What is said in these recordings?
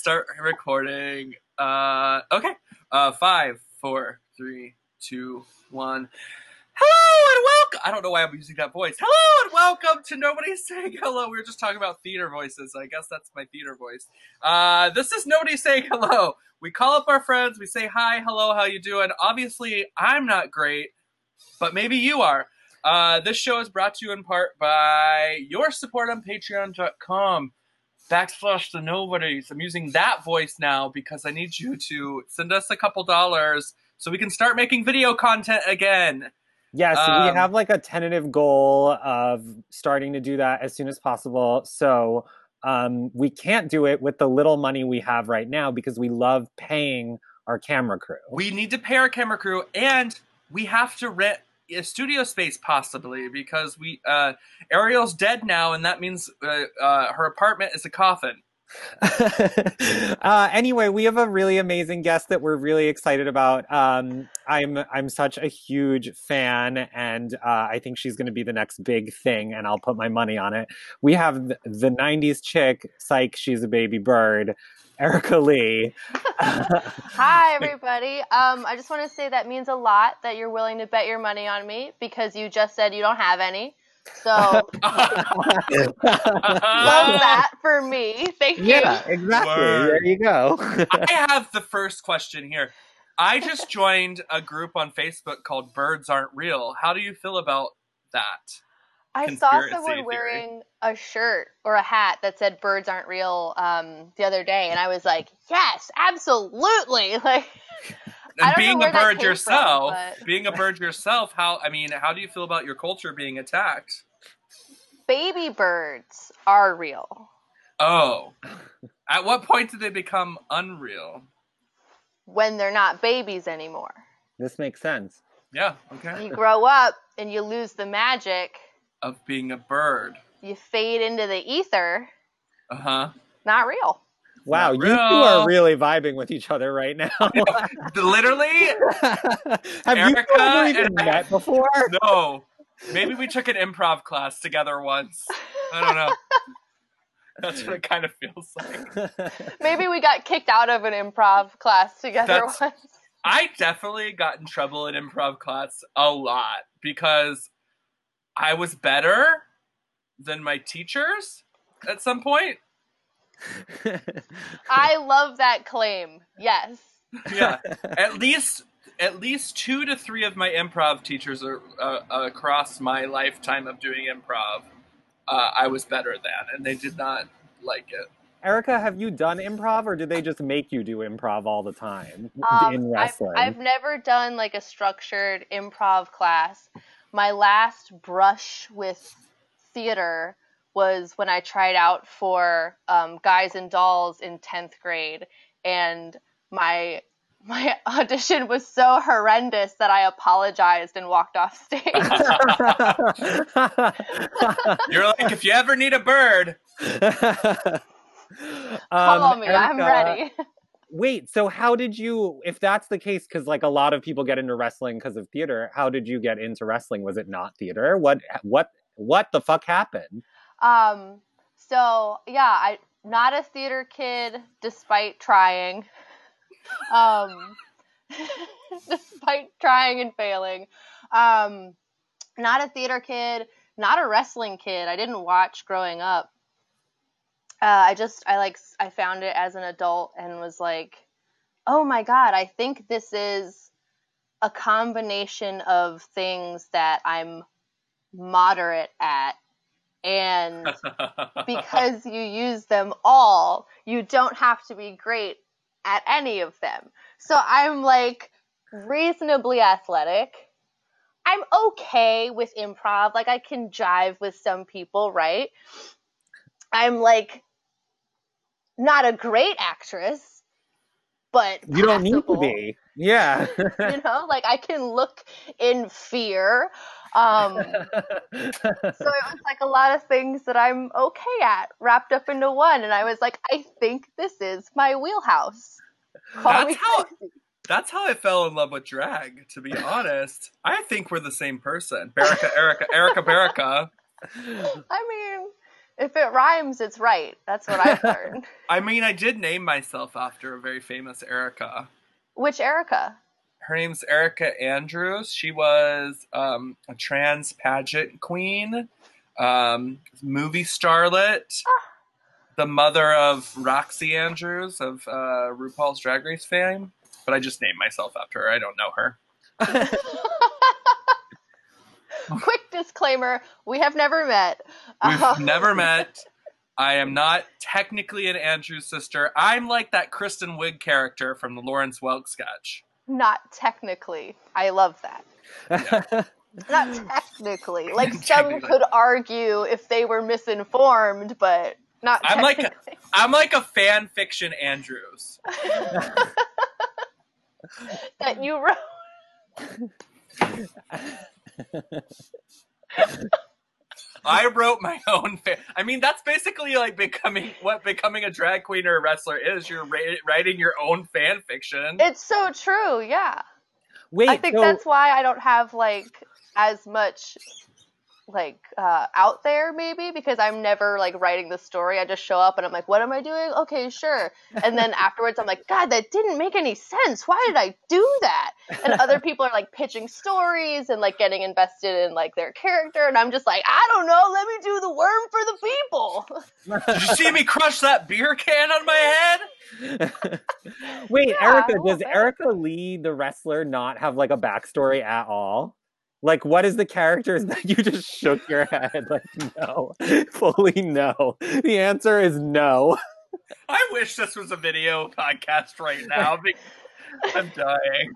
Start recording. Okay. 5, 4, 3, 2, 1. Hello and welcome. I don't know why I'm using that voice. Hello and welcome to Nobody's Saying Hello. We were just talking about theater voices. I guess that's my theater voice. This is Nobody Saying Hello. We call up our friends. We say hi, hello, how you doing? Obviously, I'm not great, but maybe you are. This show is brought to you in part by your support on patreon.com/the nobodies. I'm using that voice now because I need you to send us a couple dollars so we can start making video content again. Yes, we have like a tentative goal of starting to do that as soon as possible. So we can't do it with the little money we have right now because we love paying our camera crew. We need to pay our camera crew, and we have to rent a studio space possibly because Ariel's dead now, and that means her apartment is a coffin. Anyway, we have a really amazing guest that we're really excited about. I'm such a huge fan, and I think she's going to be the next big thing, and I'll put my money on it. We have the 90s chick, psych, she's a baby bird, Erica Lee. Hi, everybody. I just want to say that means a lot that you're willing to bet your money on me because you just said you don't have any. So, love that for me. Thank you. Yeah, exactly. Word. There you go. I have the first question here. I just joined a group on Facebook called Birds Aren't Real. How do you feel about that? I saw someone wearing a shirt or a hat that said "Birds Aren't Real" the other day, and I was like, "Yes, absolutely!" Like, and being a bird yourself, how do you feel about your culture being attacked? Baby birds are real. Oh, at what point do they become unreal? When they're not babies anymore. This makes sense. Yeah. Okay. You grow up and you lose the magic of being a bird. You fade into the ether. Not real. Wow, you two are really vibing with each other right now. Literally? Have Erica you ever even met before? No. Maybe we took an improv class together once. I don't know. That's what it kind of feels like. Maybe we got kicked out of an improv class together once. I definitely got in trouble in improv class a lot because I was better than my teachers at some point. I love that claim. Yes. Yeah. At least 2 to 3 of my improv teachers are across my lifetime of doing improv. I was better than, and they did not like it. Erica, have you done improv, or did they just make you do improv all the time in wrestling? I've never done like a structured improv class. My last brush with theater was when I tried out for Guys and Dolls in 10th grade, and my audition was so horrendous that I apologized and walked off stage. You're like, if you ever need a bird, call me. Erica, I'm ready. Wait, so how did you, if that's the case, because like a lot of people get into wrestling because of theater, how did you get into wrestling? Was it not theater? What the fuck happened? So yeah, I'm not a theater kid despite trying. Despite trying and failing. Not a theater kid, not a wrestling kid. I didn't watch growing up. I found it as an adult and was like, oh my God, I think this is a combination of things that I'm moderate at. And because you use them all, you don't have to be great at any of them. So I'm like reasonably athletic. I'm okay with improv. Like I can jive with some people, right? I'm like not a great actress, but you don't need to be. Yeah. Like I can look in fear. So it was like a lot of things that I'm okay at wrapped up into one. And I was like, I think this is my wheelhouse. That's how I fell in love with drag, to be honest. I think we're the same person. Erica. I mean, If it rhymes, it's right. That's what I've learned. I mean, I did name myself after a very famous Erica. Which Erica? Her name's Erica Andrews. She was a trans pageant queen, movie starlet, the mother of Roxy Andrews of RuPaul's Drag Race fame. But I just named myself after her. I don't know her. Quick disclaimer, we have never met. We've never met. I am not technically an Andrews sister. I'm like that Kristen Wiig character from the Lawrence Welk sketch. Not technically. I love that. Yeah. Not technically. Like some could argue if they were misinformed, but not technically. I'm like a fan fiction Andrews. That you wrote. I wrote my own I mean, that's basically like becoming a drag queen or a wrestler is. You're writing your own fan fiction. It's so true, yeah. Wait, I think that's why I don't have like as much like out there, maybe, because I'm never like writing the story. I just show up and I'm like, what am I doing? Okay, sure. And then afterwards I'm like, God, that didn't make any sense. Why did I do that? And other people are like pitching stories and like getting invested in like their character, and I'm just like, I don't know, let me do the worm for the people. Did you see me crush that beer can on my head? Wait, Yeah, Erica, does Erica Lee, the wrestler, not have like a backstory at all? Like, what is the characters that you just shook your head? Like, no. Fully no. The answer is no. I wish this was a video podcast right now. I'm dying.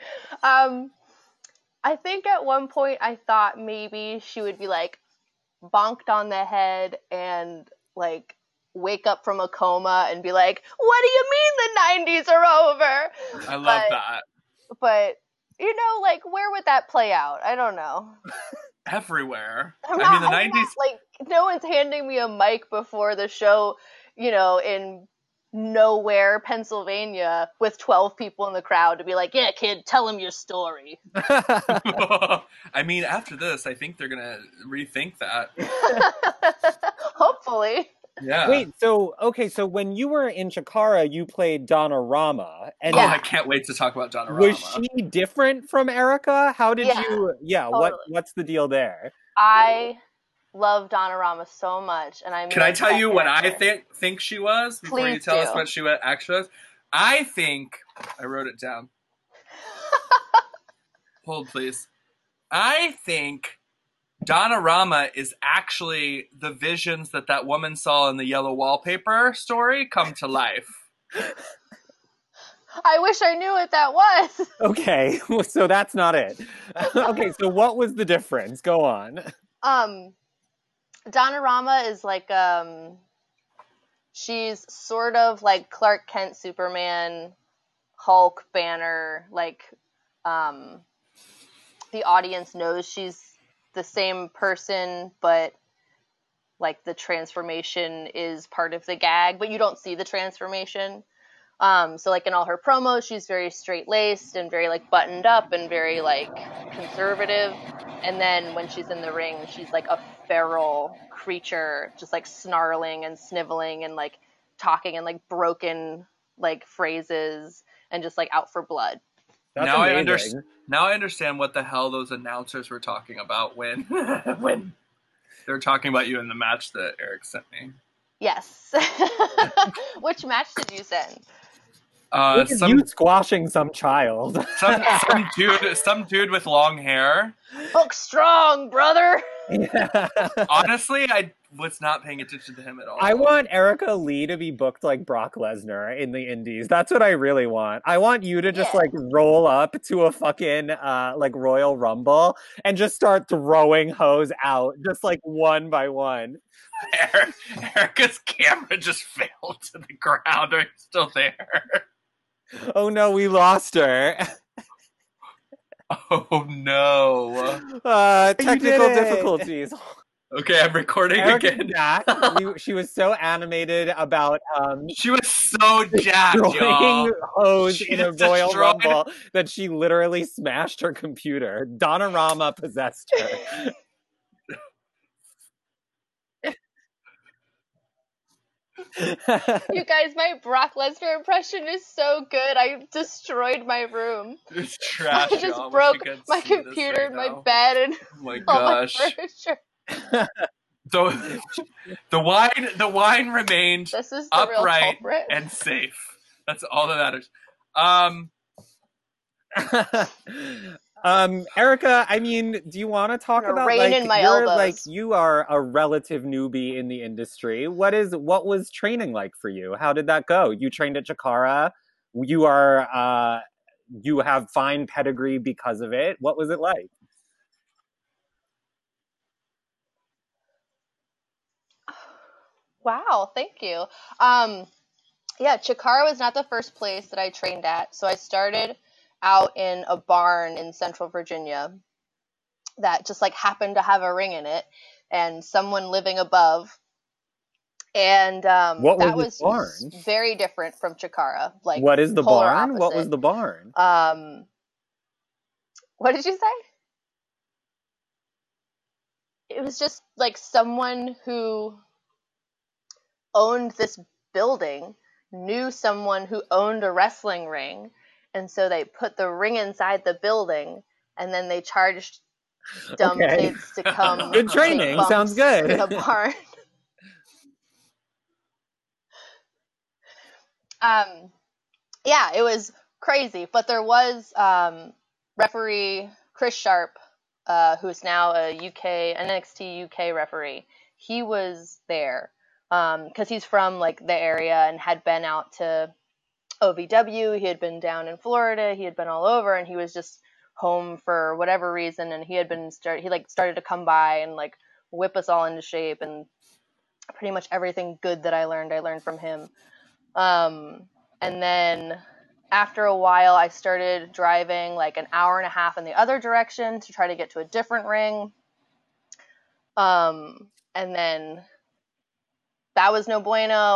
I think at one point I thought maybe she would be like bonked on the head and like wake up from a coma and be like, what do you mean the 90s are over? I love that. But, you know, like, where would that play out? I don't know. Everywhere. I'm I mean, the not, 90s... like, no one's handing me a mic before the show, you know, in nowhere, Pennsylvania, with 12 people in the crowd to be like, yeah, kid, tell him your story. I mean, after this, I think they're going to rethink that. Hopefully. Yeah. Wait, so when you were in Chikara, you played Donna Rama. And I can't wait to talk about Donna Rama. Was she different from Erica? How did you... Yeah, totally. What's the deal there? I love Donna Rama so much, and Can I tell you what I think she was before Please you tell do. us what she actually was? I think... I wrote it down. Hold, please. I think... Donna Rama is actually the visions that woman saw in the yellow wallpaper story come to life. I wish I knew what that was. Okay, so that's not it. Okay, so what was the difference? Go on. Donna Rama is like, she's sort of like Clark Kent, Superman, Hulk, Banner, like, the audience knows she's the same person, but like the transformation is part of the gag, but you don't see the transformation. So like in all her promos, she's very straight-laced and very like buttoned up and very like conservative. And then when she's in the ring, she's like a feral creature, just like snarling and sniveling and like talking in like broken like phrases and just like out for blood. That's now amazing. I understand what the hell those announcers were talking about when when they were talking about you in the match that Eric sent me. Yes. Which match did you send? You squashing some child. some dude with long hair. Book strong, brother. Yeah. Honestly, I was not paying attention to him at all. I want Erica Lee to be booked like Brock Lesnar in the Indies. That's what I really want. I want you to just like roll up to a fucking like Royal Rumble and just start throwing hoes out just like one by one. Erica's camera just fell to the ground. Are you still there? Oh no, we lost her. Oh no. Technical difficulties. Okay, I'm recording again. She was so animated about she was so jacked, y'all. Hose in a Royal Rumble that she literally smashed her computer. Donna Rama possessed her. You guys, my Brock Lesnar impression is so good. I destroyed my room. It's trash, I just y'all. Wish you broke could my see this computer, right my now. bed, and Oh my all my gosh. furniture. The wine remained This is the real upright culprit. and safe. That's all that matters. Erica, I mean, do you want to talk I'm gonna about rein in my you're like elbows. you are a relative newbie in the industry. What was training like for you? How did that go? You trained at Chikara. You are you have fine pedigree because of it. What was it like? Wow, thank you. Yeah, Chikara was not the first place that I trained at. So I started out in a barn in Central Virginia that just like happened to have a ring in it, and someone living above. And What was that this was barn? very different from Chikara, like What is the polar barn? What was opposite. the barn? What did you say? It was just like someone who owned this building knew someone who owned a wrestling ring, and so they put the ring inside the building, and then they charged dumb Okay. kids to come Good take training. Sounds bumps in a good. barn. Yeah, it was crazy, but there was referee Chris Sharp, who is now a NXT UK referee. He was there because he's from like the area and had been out to OVW. He had been down in Florida. He had been all over, and he was just home for whatever reason. And he had been started to come by and like whip us all into shape. And pretty much everything good that I learned from him. And then after a while, I started driving like an hour and a half in the other direction to try to get to a different ring. And then that was no bueno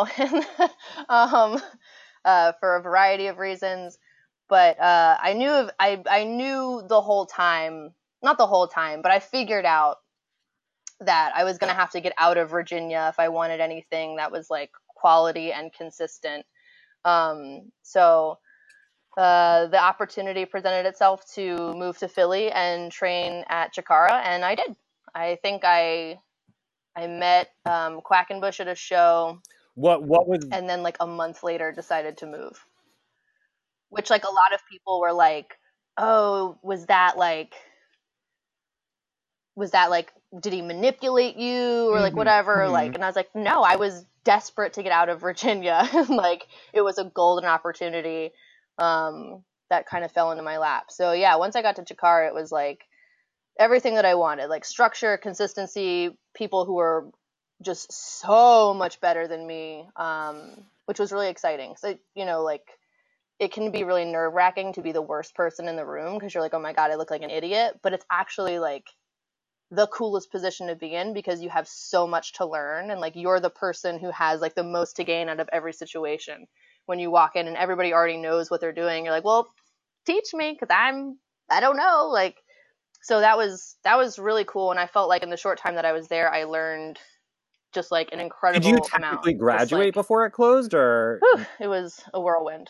for a variety of reasons. But I knew the whole time, not the whole time, but I figured out that I was going to have to get out of Virginia if I wanted anything that was like quality and consistent. So the opportunity presented itself to move to Philly and train at Chikara, and I did. I think I met Quackenbush at a show. What was and then like a month later decided to move. Which like a lot of people were like, "Oh, was that like did he manipulate you or like whatever?" Like, and I was like, "No, I was desperate to get out of Virginia." Like it was a golden opportunity that kind of fell into my lap. So yeah, once I got to Chikara, it was like everything that I wanted, like structure, consistency, people who were just so much better than me, which was really exciting. So, like it can be really nerve wracking to be the worst person in the room because you're like, oh my God, I look like an idiot. But it's actually like the coolest position to be in because you have so much to learn and like you're the person who has like the most to gain out of every situation. When you walk in and everybody already knows what they're doing, you're like, well, teach me because I don't know. Like, so that was really cool. And I felt like in the short time that I was there, I learned just like an Did you incredible technically amount. graduate before it closed, or? It was a whirlwind.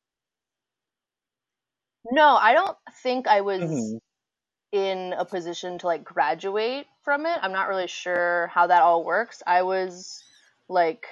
No, I don't think I was in a position to like graduate from it. I'm not really sure how that all works. I was like,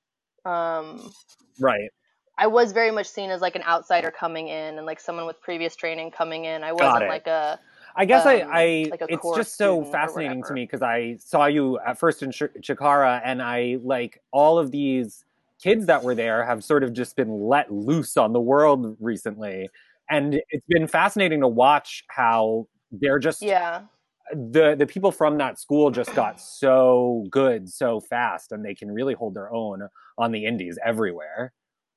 Right. I was very much seen as like an outsider coming in and like someone with previous training coming in. I Got wasn't it. like a I guess like a it's core just so student or fascinating to whatever. me because I saw you at first in Chikara, and I like all of these kids that were there have sort of just been let loose on the world recently, and it's been fascinating to watch how they're just Yeah. the people from that school just got so good so fast, and they can really hold their own on the indies everywhere.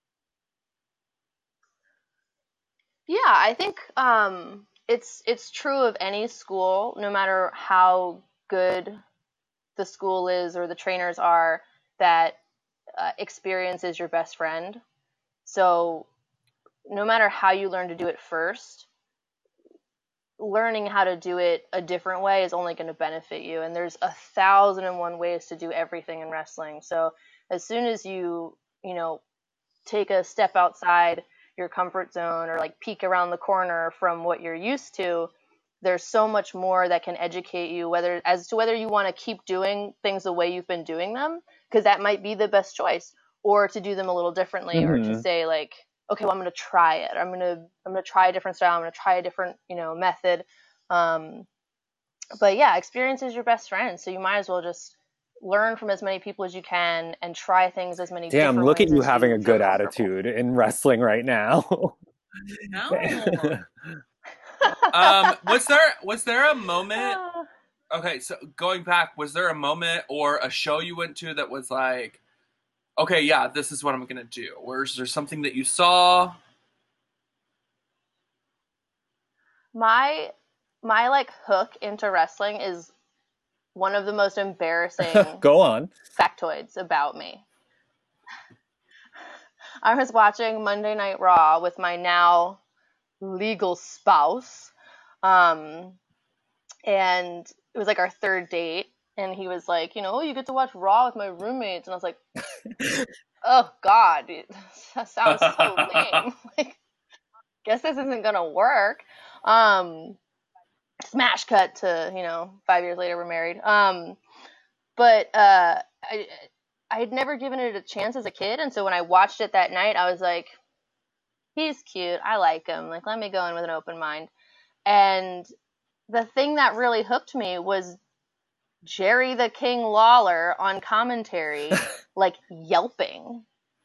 Yeah, I think it's true of any school, no matter how good the school is or the trainers are, that experience is your best friend. So no matter how you learn to do it first, learning how to do it a different way is only going to benefit you. And there's 1,001 ways to do everything in wrestling. So as soon as you know, take a step outside your comfort zone or like peek around the corner from what you're used to, there's so much more that can educate you as to whether you want to keep doing things the way you've been doing them, because that might be the best choice, or to do them a little differently, or to say like, okay, well, I'm going to try it. I'm going to try a different style. I'm going to try a different, method. But yeah, experience is your best friend. So you might as well just learn from as many people as you can and try things as many different ways. Damn, look at you as having you a good feel attitude in wrestling right now. No. Was there a moment? Okay, so going back, was there a moment or a show you went to that was like, okay, yeah, this is what I'm gonna do? Or is there something that you saw? My like hook into wrestling is one of the most embarrassing Go on. factoids about me. I was watching Monday Night Raw with my now legal spouse, and it was like our third date, and he was like, you get to watch Raw with my roommates, and I was like, oh God, that sounds so lame. Like, guess this isn't gonna work. Smash cut to 5 years later we're married. But I had never given it a chance as a kid, and so when I watched it that night, I was like, he's cute, I like him, like, let me go in with an open mind. And the thing that really hooked me was Jerry the King Lawler on commentary, like, yelping.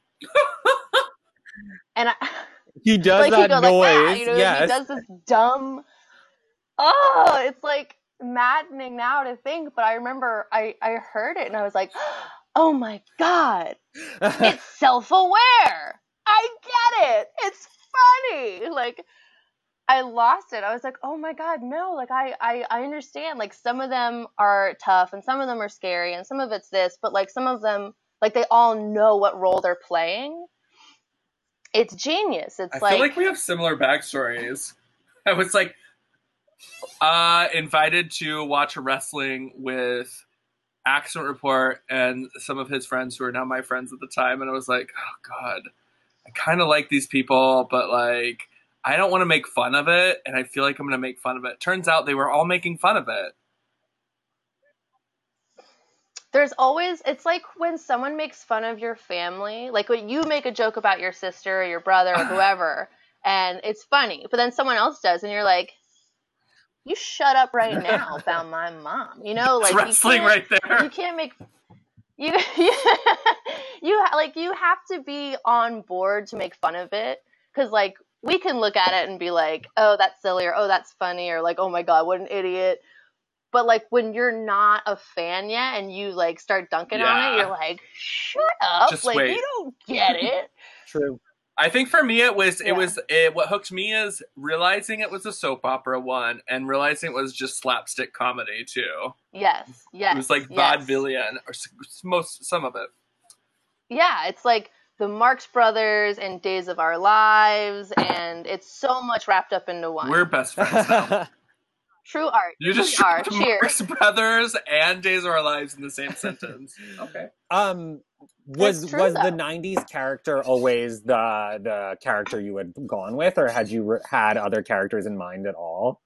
And he does that noise. Yes. He does this dumb. Oh, it's like maddening now to think, but I remember I heard it and I was like, oh my God, it's self-aware. I get it. It's funny. Like, I lost it. I was like, oh my God, no. Like, I understand. Like, some of them are tough and some of them are scary and some of it's this, but like some of them, like, they all know what role they're playing. It's genius. I feel like we have similar backstories. I was like invited to watch a wrestling with Accident Report and some of his friends who are now my friends at the time, and I was like, oh God, I kind of like these people, but like I don't want to make fun of it, and I feel like I'm going to make fun of it. Turns out they were all making fun of it. There's always, it's like when someone makes fun of your family, like when you make a joke about your sister or your brother or whoever, and it's funny, but then someone else does, and you're like, you shut up right now about my mom. Like, it's wrestling right there. You can't make, you have to be on board to make fun of it, because like we can look at it and be like, oh, that's silly, or oh, that's funny, or like, oh my God, what an idiot. But like when you're not a fan yet and you like start dunking on it, you're like, shut up. Just like, wait. You don't get it. True. I think for me what hooked me is realizing it was a soap opera one and realizing it was just slapstick comedy too. Yes. It was like vaudevillian, or some of it. Yeah, it's like the Marx Brothers and Days of Our Lives, and it's so much wrapped up into one. We're best friends now. True art. You just are. Cheers. Marx Brothers and Days of Our Lives in the same sentence. Okay. Was the 90s character always the character you had gone with, or had you had other characters in mind at all?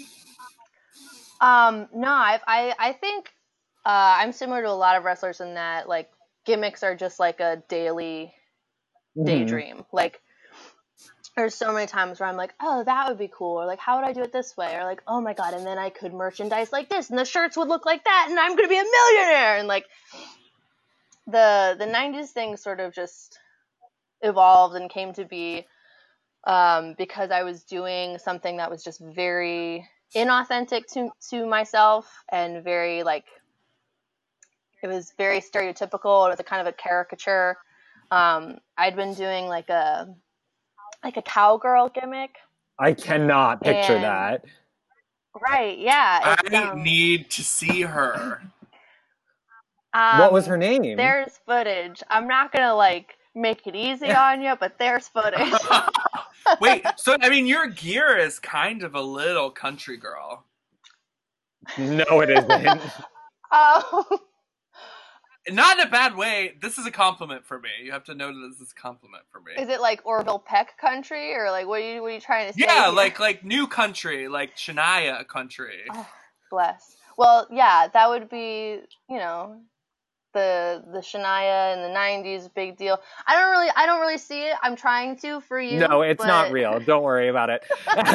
No, I think I'm similar to a lot of wrestlers in that like gimmicks are just like a daily daydream. Like, there's so many times where I'm like, oh, that would be cool, or like, how would I do it this way, or like, oh my God, and then I could merchandise like this, and the shirts would look like that, and I'm gonna be a millionaire. And like the 90s thing sort of just evolved and came to be because I was doing something that was just very inauthentic to myself, and very like, it was very stereotypical. It was a kind of a caricature. I'd been doing like a cowgirl gimmick. I cannot picture that. Right, yeah. I need to see her. What was her name? There's footage. I'm not going to like make it easy on you, but there's footage. Wait, so I mean your gear is kind of a little country girl. No, it isn't. not in a bad way. This is a compliment for me. You have to know that this is a compliment for me. Is it like Orville Peck country, or like what are you trying to say? Yeah, here? like new country, like Shania country. Oh, bless. Well, yeah, that would be, you know, the Shania in the 90s, big deal. I don't really see it. I'm trying to for you. No, it's not real. Don't worry about it.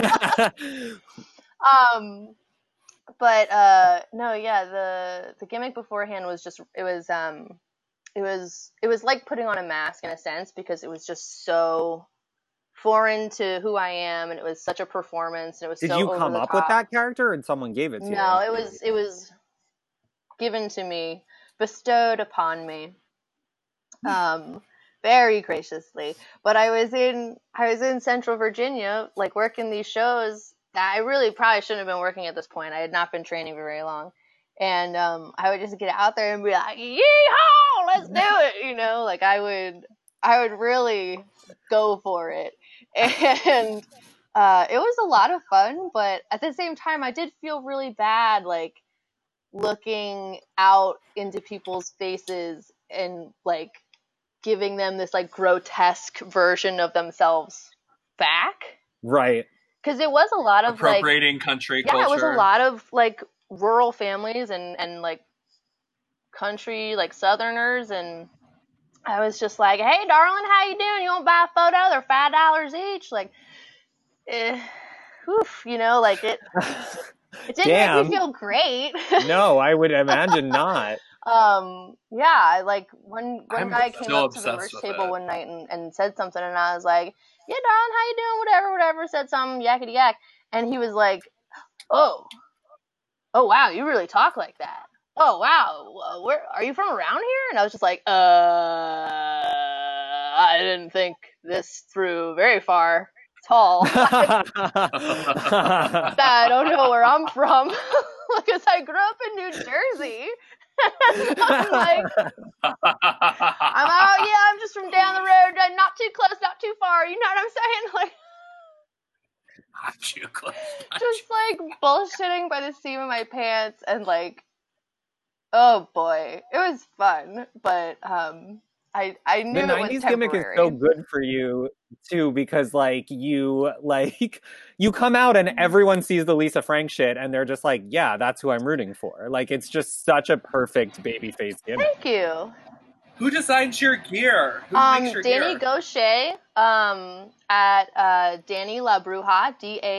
But no, yeah, the gimmick beforehand was just it was like putting on a mask in a sense, because it was just so foreign to who I am, and it was such a performance, and it was Did so you over come the up top. with that character, and someone gave it to you? No, it was given to me, bestowed upon me, very graciously. But I was in Central Virginia, like working these shows that I really probably shouldn't have been working at this point. I had not been training for very long, and I would just get out there and be like, "Yeehaw, let's do it!" You know, like I would really go for it, and it was a lot of fun. But at the same time, I did feel really bad, like looking out into people's faces and like giving them this like grotesque version of themselves back. Right. Because it was a lot of appropriating country culture. Yeah, it was a lot of like rural families and like country like Southerners, and I was just like, "Hey, darling, how you doing? You want to buy a photo? They're $5 each." Like, oof, you know, like it didn't make me feel great. No, I would imagine not. Yeah, like one guy came up to the merch table one night and said something, and I was like, "Yeah, darling, how you doing? Whatever." Said something yakety yak, and he was like, "Oh wow, you really talk like that. Oh wow, where are you from around here?" And I was just like, I didn't think this through very far at all. I don't know where I'm from, because I grew up in New Jersey. I'm like, I'm just from down the road, not too close, not too far. You know what I'm saying? Like, not too close. Just like bullshitting by the seam of my pants, and like, oh boy, it was fun. But I knew the it was 90s temporary. gimmick is so good for you too, because you come out and everyone sees the Lisa Frank shit and they're just like, yeah, that's who I'm rooting for. Like, it's just such a perfect babyface gimmick. Thank you. Who designs your gear? Who makes your Danny gear? Gaucher, at Danny La Bruja,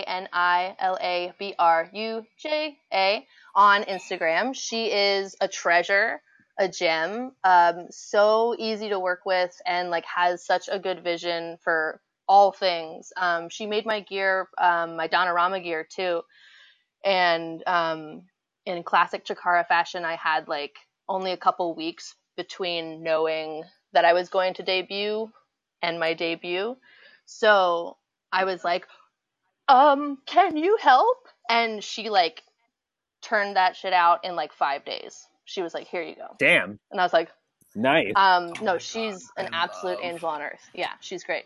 DANILABRUJA, on Instagram. She is a treasure, a gem, so easy to work with, and like has such a good vision for all things. She made my gear, my Donorama gear too, and in classic Chikara fashion, I had like only a couple weeks between knowing that I was going to debut and my debut. So I was like, can you help? And she like turned that shit out in like 5 days. She was like, here you go. Damn. And I was like, nice. No, she's an absolute angel on earth. Yeah, she's great.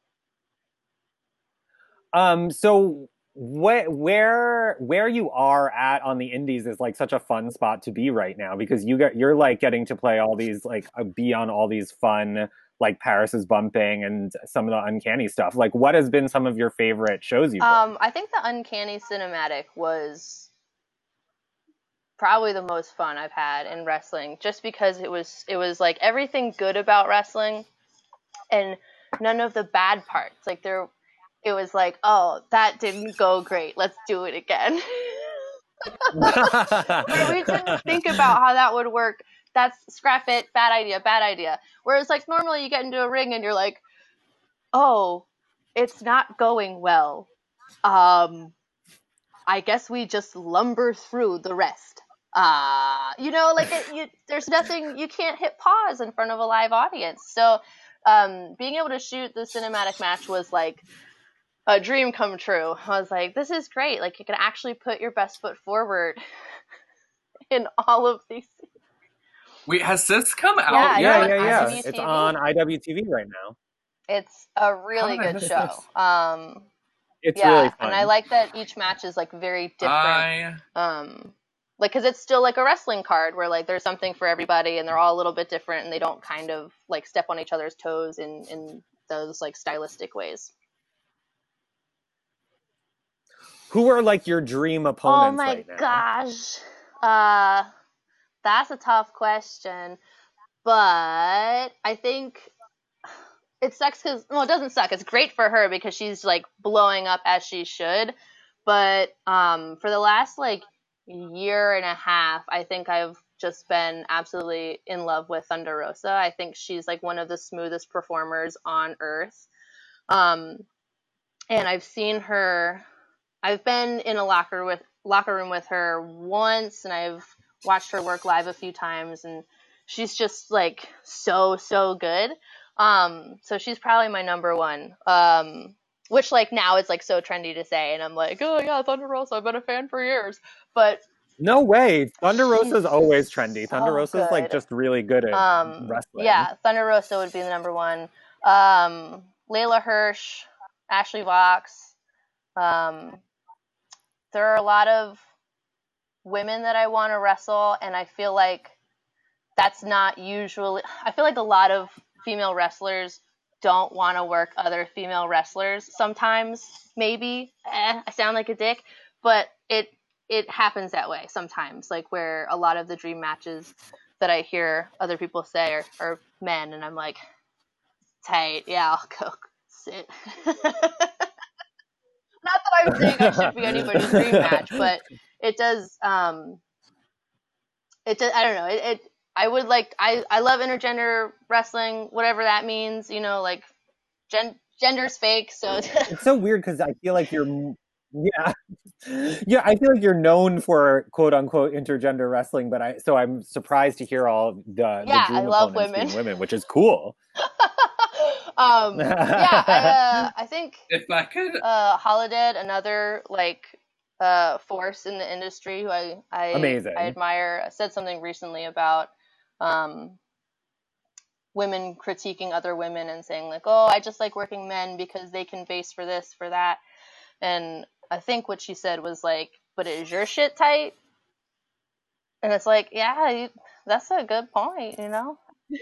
So where you are at on the indies is like such a fun spot to be right now, because you're like getting to play all these, like be on all these fun, like Paris is Bumping and some of the Uncanny stuff. Like, what has been some of your favorite shows you've done? I think the Uncanny Cinematic was probably the most fun I've had in wrestling, just because it was like everything good about wrestling and none of the bad parts. Like it was like, oh, that didn't go great, let's do it again. We didn't think about how that would work. That's scrap it, bad idea. Whereas like normally you get into a ring and you're like, oh, it's not going well. I guess we just lumber through the rest. You know, like there's nothing, you can't hit pause in front of a live audience. So being able to shoot the cinematic match was like a dream come true. I was like, this is great. Like, you can actually put your best foot forward in all of these. Wait, has this come out? Yeah. It's on IWTV right now. It's a really good show. It's really fun. And I like that each match is like very different. like, because it's still like a wrestling card where like there's something for everybody and they're all a little bit different and they don't kind of like step on each other's toes in those like stylistic ways. Who are like your dream Oh opponents my right now? gosh. That's a tough question. But I think it sucks because, well, it doesn't suck. It's great for her because she's like blowing up as she should. But for the last like year and a half, I think I've just been absolutely in love with Thunder Rosa. I think she's like one of the smoothest performers on earth. And I've seen her. I've been in a locker room with her once, and I've watched her work live a few times, and she's just like so good. So she's probably my number one. Which like now it's like so trendy to say, and I'm like, oh yeah, Thunder Rosa, I've been a fan for years. But No way. Thunder Rosa's always trendy. Thunder so Rosa's like good. just really good at wrestling. Yeah, Thunder Rosa would be the number one. Layla Hirsch, Ashley Vox. There are a lot of women that I want to wrestle, and I feel like that's not usually. I feel like a lot of female wrestlers don't want to work other female wrestlers. Sometimes, maybe, I sound like a dick, but it happens that way sometimes. Like where a lot of the dream matches that I hear other people say are men, and I'm like, tight, yeah, I'll go sit. Not that I'm saying I should be anybody's dream match, but it does. It does. I don't know. I would like. I love intergender wrestling, whatever that means. You know, like gender's fake. So It's so weird because I feel like you're. Yeah, yeah. I feel like you're known for quote unquote intergender wrestling, but I'm surprised to hear all the yeah, dream I love opponents women. being women, which is cool. Yeah, I think If I could, Holiday, another like force in the industry who Amazing. I admire, said something recently about women critiquing other women and saying like, oh, I just like working men because they can base for this, for that. And I think what she said was like, but is your shit tight? And it's like, yeah, that's a good point, you know?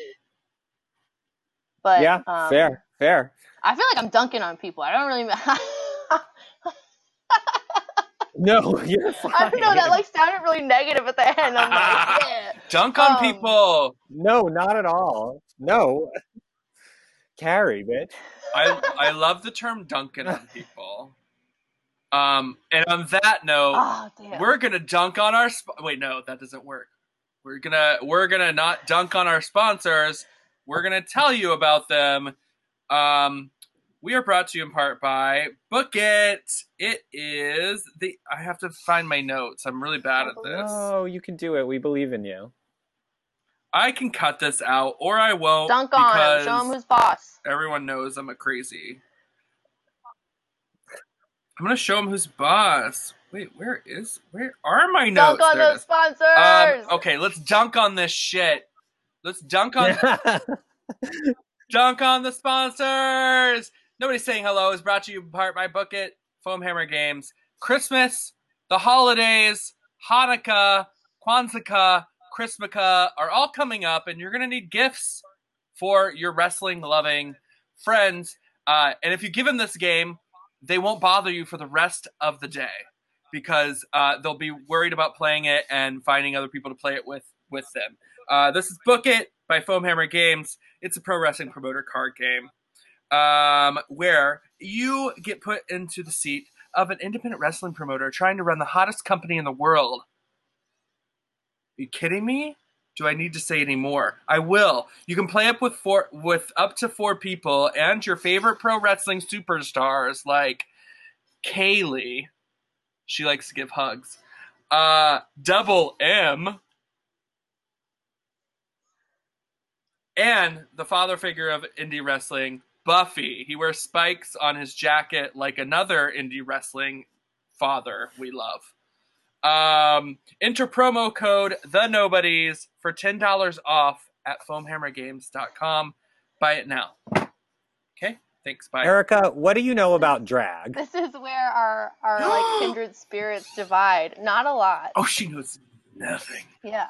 But Yeah, fair. I feel like I'm dunking on people. I don't really. No, you're fine. I don't know. That like sounded really negative at the end. I'm like, yeah. Dunk on people. No, not at all. No. Carrie, bitch. I love the term dunking on people. And on that note, we're gonna dunk on our. Wait, no, that doesn't work. We're gonna not dunk on our sponsors. We're gonna tell you about them. We are brought to you in part by Book It. It is I have to find my notes. I'm really bad at this. Oh, you can do it. We believe in you. I can cut this out, or I won't. Dunk on him. Show him who's boss. Everyone knows I'm a crazy. I'm gonna show him who's boss. Wait, where are my notes? Dunk on those sponsors. Okay, let's dunk on this shit. Let's dunk on dunk on the sponsors. Nobody's Saying Hello is brought to you in part by Book It, Foamhammer Games. Christmas, the holidays, Hanukkah, Kwanzaa, Christmaka are all coming up, and you're gonna need gifts for your wrestling loving friends. And if you give them this game, they won't bother you for the rest of the day because they'll be worried about playing it and finding other people to play it with them. This is Book It by Foamhammer Games. It's a pro wrestling promoter card game where you get put into the seat of an independent wrestling promoter trying to run the hottest company in the world. Are you kidding me? Do I need to say any more? I will. You can play up with up to 4 people and your favorite pro wrestling superstars like Kaylee. She likes to give hugs. Double M. And the father figure of indie wrestling, Buffy. He wears spikes on his jacket like another indie wrestling father we love. Enter promo code The Nobodies for $10 off at foamhammergames.com. Buy it now. Okay, thanks. Bye. Erica, what do you know about drag? This is where our like kindred spirits divide. Not a lot. Oh, she knows. Nothing. Yeah.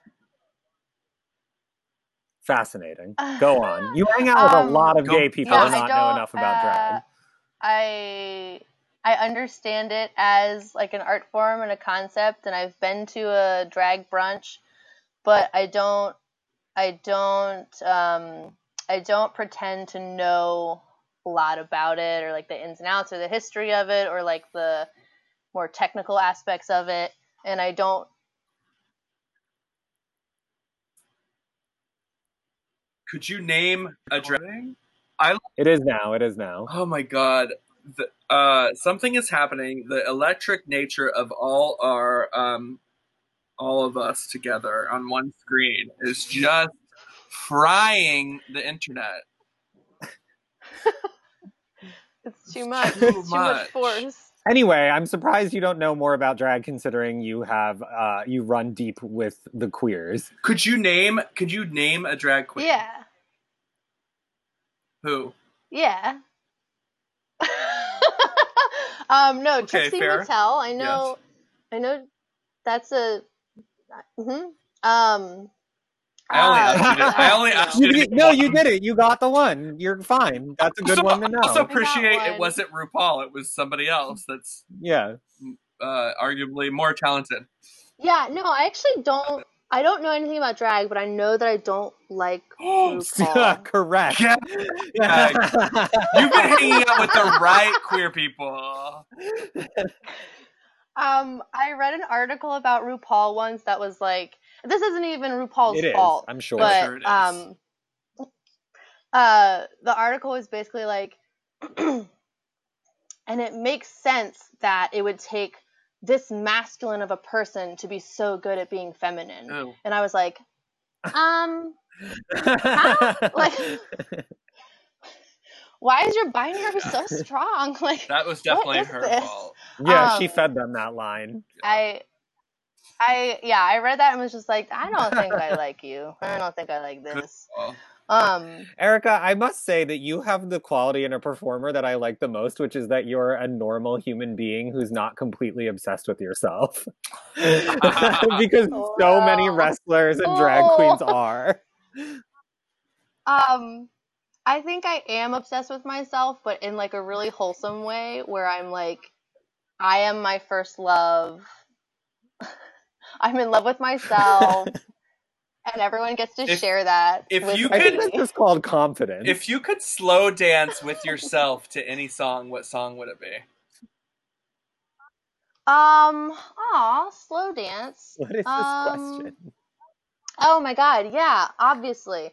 Fascinating. Go on. You hang out with a lot of gay people yeah, and not know enough about drag. I understand it as like an art form and a concept, and I've been to a drag brunch, but I don't pretend to know a lot about it, or like the ins and outs, or the history of it, or like the more technical aspects of it, and I don't. Could you name a drag? It is now. Oh my god. Something is happening. The electric nature of all of us together on one screen is just frying the internet. It's too much. Too It's too much much. force. Anyway, I'm surprised you don't know more about drag, considering you have you run deep with the queers. Could you name a drag queen? Yeah. Who? Yeah. No, Okay, Trixie fair. Mattel. I know that's a. I only asked you. No, you did it. You got the one. You're fine. That's a good one to know. I also appreciate it wasn't RuPaul. It was somebody else that's arguably more talented. Yeah, no, I actually don't. I don't know anything about drag, but I know that I don't like RuPaul. Correct. Yeah. You've been hanging out with the right queer people. I read an article about RuPaul once that was like, this isn't even RuPaul's fault. I'm sure. But, I'm sure it is. The article was basically like, and it makes sense that it would take this masculine of a person to be so good at being feminine. Oh. And I was like, how? Like, why is your binary so strong? Like, that was definitely her fault. Yeah, she fed them that line. I read that and was just like, I don't think I like you. I don't think I like this. Erica, I must say that you have the quality in a performer that I like the most, which is that you're a normal human being who's not completely obsessed with yourself. Because so many wrestlers and drag queens are. I think I am obsessed with myself, but in like a really wholesome way, where I'm like, I am my first love. I'm in love with myself. And everyone gets to share that. I think this is called confidence. If you could slow dance with yourself to any song, what song would it be? Slow dance. What is this question? Oh my god, yeah, obviously.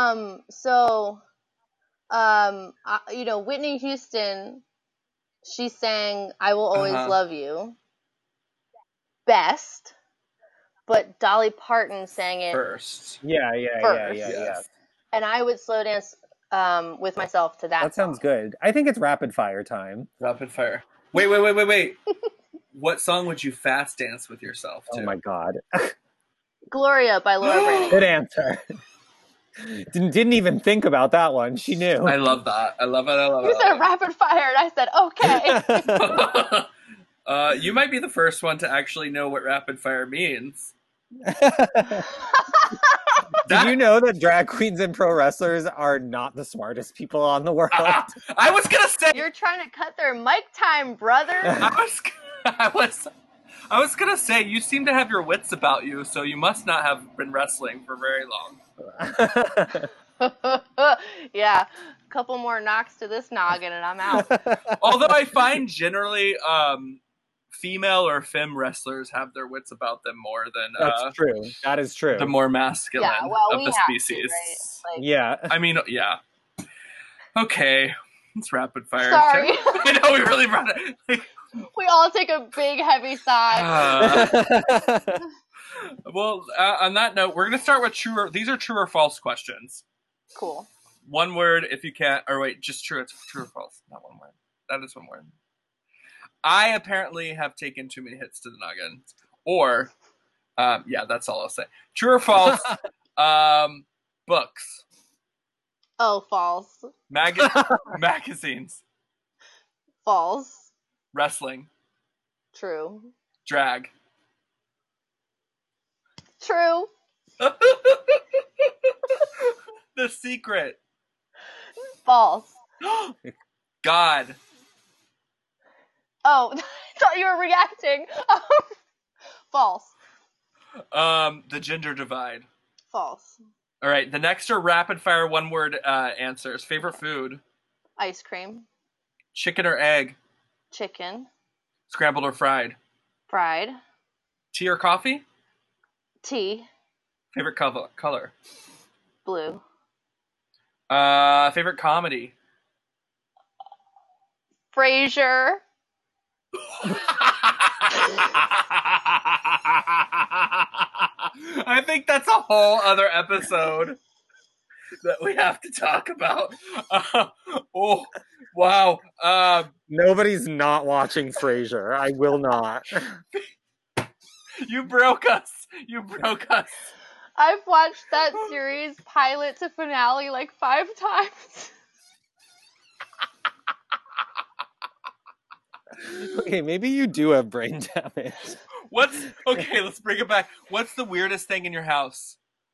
Whitney Houston, she sang "I Will Always Love You" best. But Dolly Parton sang it first. Yeah. And I would slow dance with myself to that. That sounds good. I think it's rapid fire time. Rapid fire. Wait. What song would you fast dance with yourself to? Oh my god. Gloria by Laura Branigan. Good answer. Didn't even think about that one. She knew. I love that. I love it. You said rapid fire, and I said okay. You might be the first one to actually know what rapid fire means. Did you know that drag queens and pro wrestlers are not the smartest people on the world? I was gonna say you're trying to cut their mic time, brother. I was gonna say you seem to have your wits about you, so you must not have been wrestling for very long. Yeah, a couple more knocks to this noggin and I'm out. Although I find generally female or femme wrestlers have their wits about them more than that's true. That is true. The more masculine of the species. Right? Like, yeah. I mean, yeah. Okay, it's rapid fire. Sorry. I know we really brought it. We all take a big heavy sigh. Well, on that note, we're going to start with these are true or false questions. Cool. One word if you can't, or wait, just true. It's true or false, not one word. That is one word. I apparently have taken too many hits to the noggin. Or, yeah, that's all I'll say. True or false? Books. Oh, false. Magazines. False. Wrestling. True. Drag. True. The Secret. False. God. Oh, I thought you were reacting. False. The Gender Divide. False. All right, the next are rapid fire one word answers. Favorite food? Ice cream. Chicken or egg? Chicken. Scrambled or fried? Fried. Tea or coffee? Tea. Favorite color? Blue. Favorite comedy? Frasier. I think that's a whole other episode that we have to talk about. Oh, wow. Nobody's not watching Frasier. I will not. You broke us. You broke us. I've watched that series pilot to finale like 5 times. Okay, maybe you do have brain damage. Okay, let's bring it back. What's the weirdest thing in your house?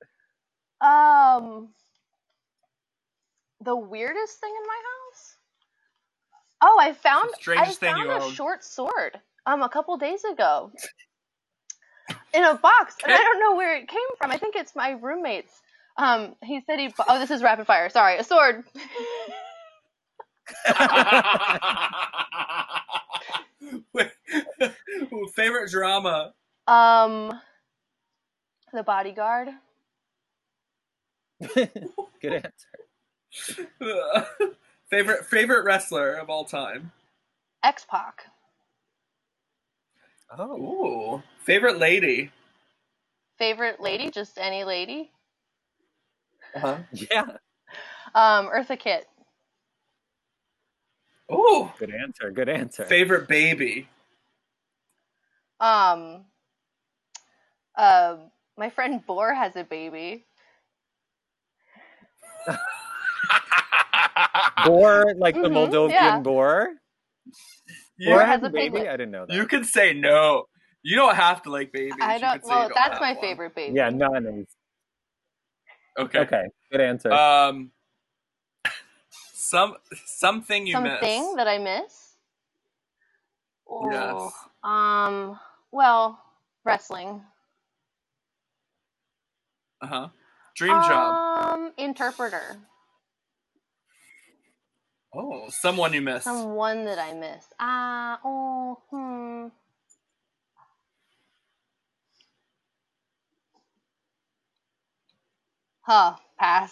The weirdest thing in my house? Oh, I found a own. short sword a couple days ago in a box, and I don't know where it came from. I think it's my roommate's. He said oh, this is rapid fire. Sorry, a sword. Wait, favorite drama? The Bodyguard. Good answer. Favorite wrestler of all time? X-Pac. Oh. Ooh. Favorite lady? Favorite lady? Just any lady? Uh-huh. Yeah. Eartha Kitt. Ooh. Good answer. Good answer. Favorite baby? My friend Boar has a baby. Boar, like the Moldovan yeah. boar? Boar Boar has a baby? piglet. I didn't know that. You can say no. You don't have to like babies. I don't. Well, that's my one. favorite baby. Yeah, none is. Okay. Okay, good answer. Something you miss. Something that I miss? Oh, Yes. Well, wrestling. Uh-huh. Dream job. Interpreter. Oh, someone you miss. Someone that I miss. Pass.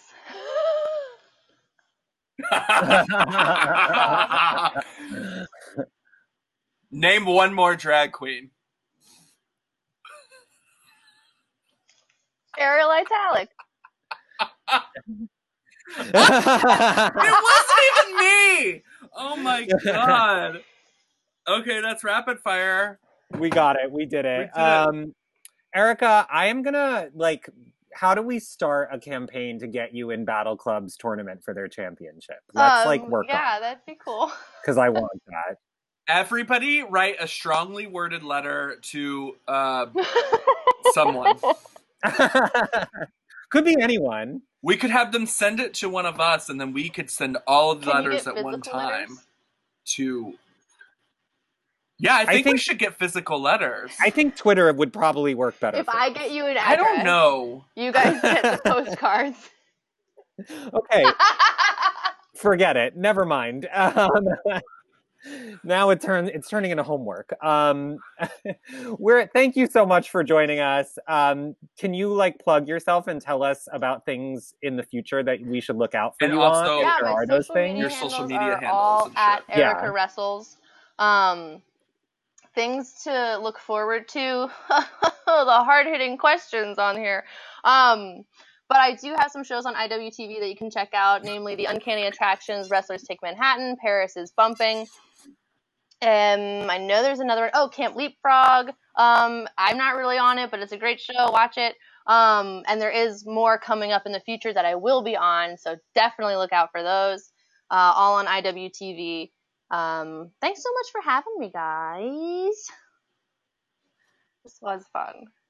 Name one more drag queen. Ariel Italic. It wasn't even me! Oh my god. Okay, that's rapid fire. We got it. We did it. Erica, I am gonna, how do we start a campaign to get you in Battle Club's tournament for their championship? Let's, work on Yeah, that'd be cool. because I want that. Everybody write a strongly worded letter to someone. Could be anyone. We could have them send it to one of us, and then we could send all of the letters at one time letters? to... Yeah, I think we should get physical letters. I think Twitter would probably work better. If I get you an address, I don't know. You guys get the postcards. Okay. Forget it. Never mind. Now it's turning into homework. Thank you so much for joining us. Can you plug yourself and tell us about things in the future that we should look out for and you also, on? Yeah, if there my are those things. Your social media are handles all and at shit. Erica Yeah. Wrestles. Things to look forward to. The hard-hitting questions on here. But I do have some shows on IWTV that you can check out, namely The Uncanny Attractions, Wrestlers Take Manhattan, Paris is Bumping. I know there's another one. Oh, Camp Leapfrog. I'm not really on it, but it's a great show. Watch it. And there is more coming up in the future that I will be on, so definitely look out for those. All on IWTV. Thanks so much for having me, guys. This was fun.